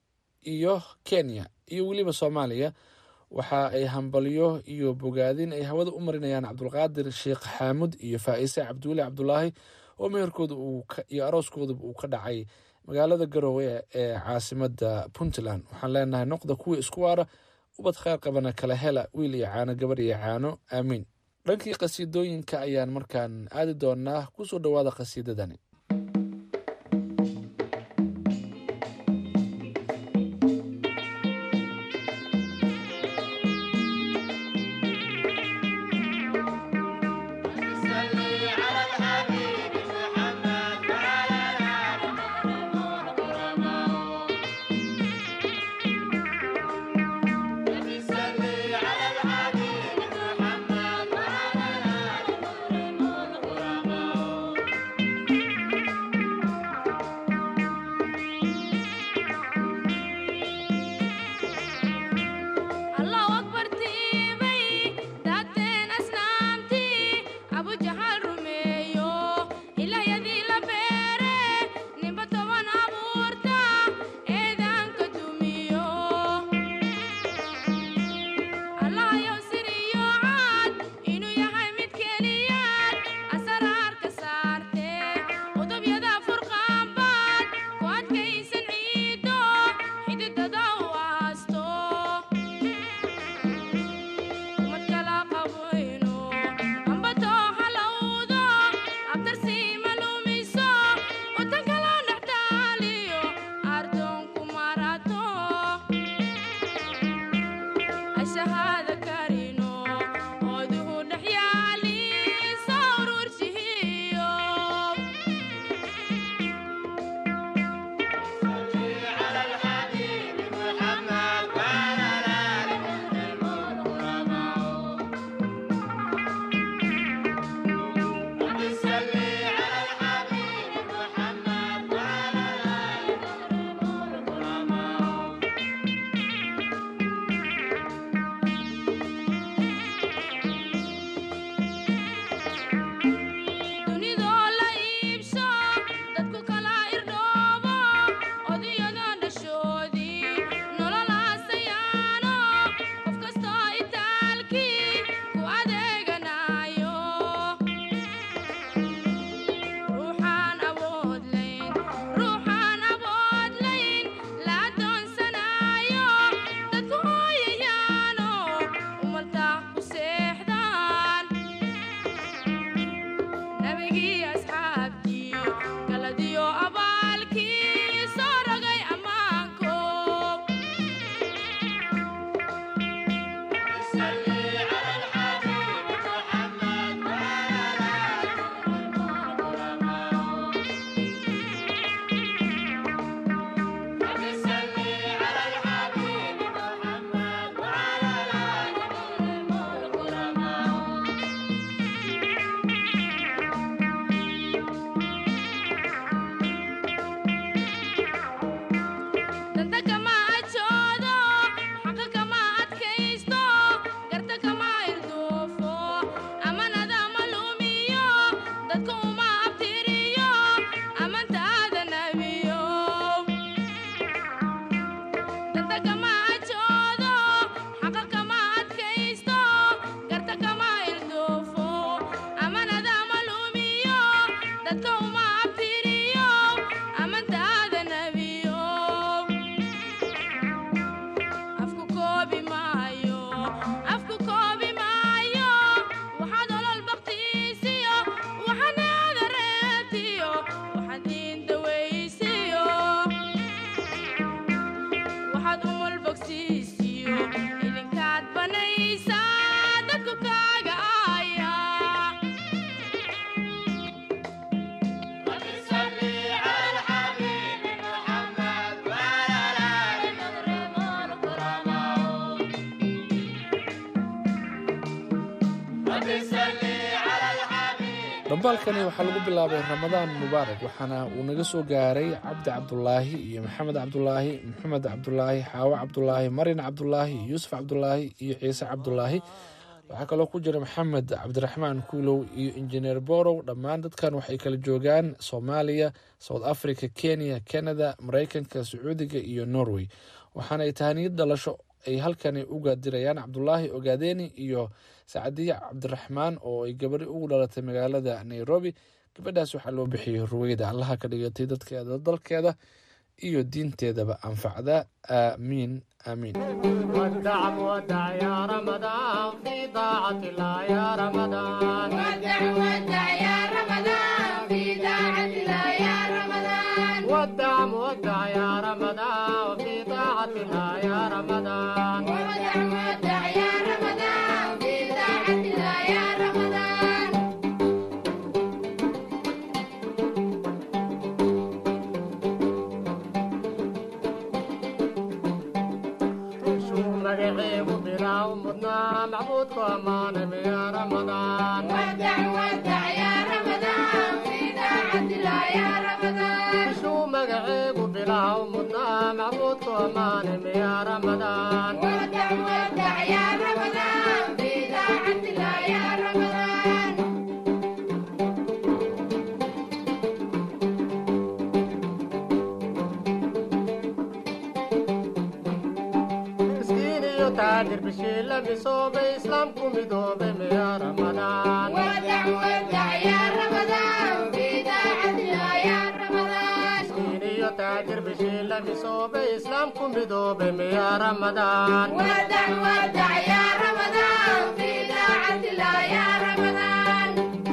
iyo kenya iyo weliba soomaaliya waxa ay hambalyo iyo bogaadin ay hawada u marinayaan cabdulqaadir sheekh xaamud iyo faa'ise cabduule cabdulaahi oo meherkooda iyo arooskooda uu ka dhacay magaalada garoowe ee caasimada puntland waxaan leenahay noqda kuwii isku waara ubad kheyr qabana kala hela wiil iyo caano gabar iyo caano aamiin dhankii qasiidooyinka ayaan markaan aadi doonaa kusoo dhowaada qasiidadani dhambaalkani waxaa lagu bilaabay ramadaan mubaarak waxaana uu naga soo gaaray cabdi cabdulaahi iyo maxamed cabdulaahi maxamed cabdulaahi xaawo cabdulaahi marin cabdulaahi yuusuf cabdulaahi iyo ciise cabdulaahi waxaa kaloo ku jira maxamed cabdiraxmaan kuulow iyo injineer borow dhammaan dadkan waxay kala joogaan soomaaliya south africa kenya canada maraykanka sacuudiga iyo norway waxaana ay tahaniyad dhalasho ay halkani uga dirayaan cabdulaahi ogaadeeni iyo sacadiya cabdiraxmaan oo ay gabari ugu dhalatay magaalada nairobi gabadhaas waxaa loo bixiyey ruweyda allaha ka dhigatay dadkeeda dalkeeda iyo diinteedaba anfacda aamiin aamiin ودع ودع يا رمضان في طاعة الله يا رمضان ودع ودع يا رمضان في طاعة الله يا رمضان ودع ودع يا رمضان في طاعة الله يا رمضان ودع ودع يا رمضان في طاعة الله يا رمضان شو مقعيب بلا ومضنا معبودك أمان يا رمضان ودع ودع يا رمضان في طاعة الله يا رمضان شو مقعيب بلا ومضنا معبودك أمان يا رمضان ودع ودع يا رمضان في طاعة الله يا رمضان مسكين يتاجر بشيل بصوب إسلامكم يدوب يا رمضان ودع ودع يا رمضان في طاعة الله يا رمضان مسكين يتاجر بشيل بصوب إسلامكم يدوب يا رمضان ودع ودع يا رمضان في طاعة الله يا رمضان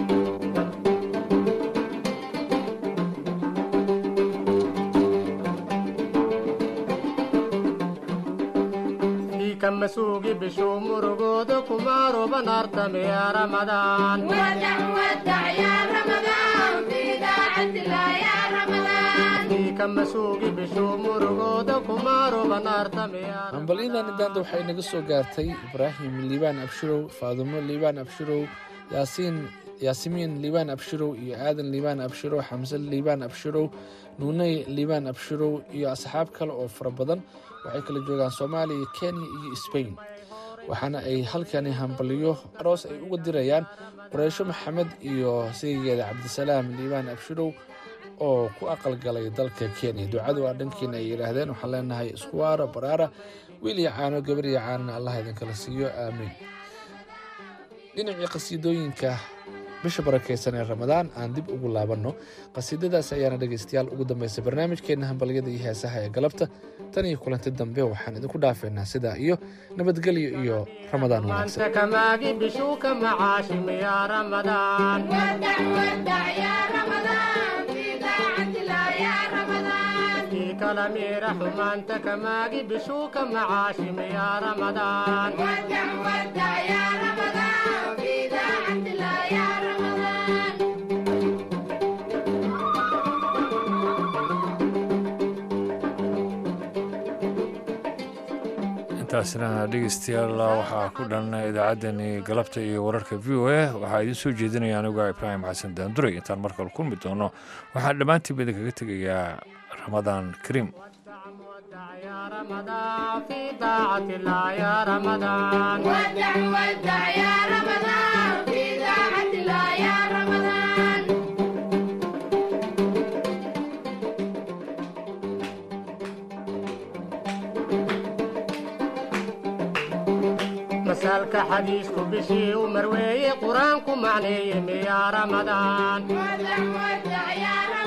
كم مسوقي بشو مرقود كمارو بنارتم يا رمضان ودع ودع يا رمضان في طاعة الله يا رمضان كم مسوقي بشو مرقود كمارو بنارتم يا رمضان hambalyadan idaanda waxay naga soo gaartay ibraahim liibaan abshirow faadumo liibaan abshirow yaasiin yaasimiin liibaan abshirow iyo aadan liibaan abshirow xamse liibaan abshirow nuuney liibaan abshirow iyo asxaab kale oo fara badan waxay kala joogaan soomaaliya kenya iyo sbain waxaana ay halkani hambalyo aroos ay uga dirayaan qureysho maxamed iyo saygeeda cabdisalaam liibaan abshirow oo ku aqalgalay dalka kenya ducadu waa dhankiina ay yidhaahdeen waxaan leenahay isku waara baraara wiil iyo caano gabar iyo caanana allah idinkala siiyo aamiin dhinacii qasiidooyinka bisha barakeysan ee ramadaan aan dib ugu laabanno qasiidadaas ayaana dhegaystayaal ugu dambeysay barnaamijkeenna hambalyada iyo heesaha ee galabta tan iyo kulanti dambe waxaan idinku dhaafeynaa sidaa iyo nabadgelyo iyo ramadaan wanaagsan أنت كماجي بشوك معاشم يا رمضان ودع ودع يا رمضان في طاعة الله يا رمضان في كلامي رحمة أنت كماجي بشوك معاشم يا رمضان ودع ودع يا رمضان في طاعة الله يا رمضان intaasna dhegeystayaal waxaa ku dhan idaacaddani galabta iyo wararka v o a waxaa idiin soo jeedinaya aniga ibraahim xasan daanduray intaan markale kulmi doono waxaan dhammaantiiba idinkaga tegayaa ramadaan kariim يا رمضان في طاعة الله يا رمضان ودع ودع يا رمضان في طاعة الله يا رمضان مسالك حديثكم بشي ومروي قرآنكم معني يا رمضان ودع ودع يا رمضان